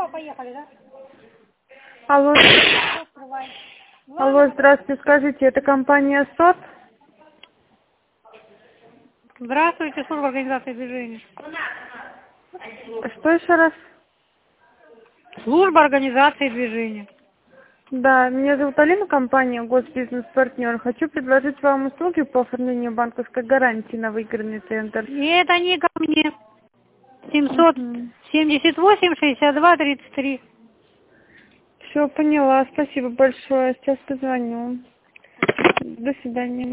поехали, да? Алло. Открывай. Алло, здравствуйте, скажите, это компания СОТ? Здравствуйте, служба организации движения. Что еще раз? Служба организации движения. Да, меня зовут Алина, компания Госбизнес-партнер. Хочу предложить вам услуги по оформлению банковской гарантии на выигранный тендер. И это не ко мне. 778-62-33. Все, поняла. Спасибо большое. Сейчас позвоню. До свидания.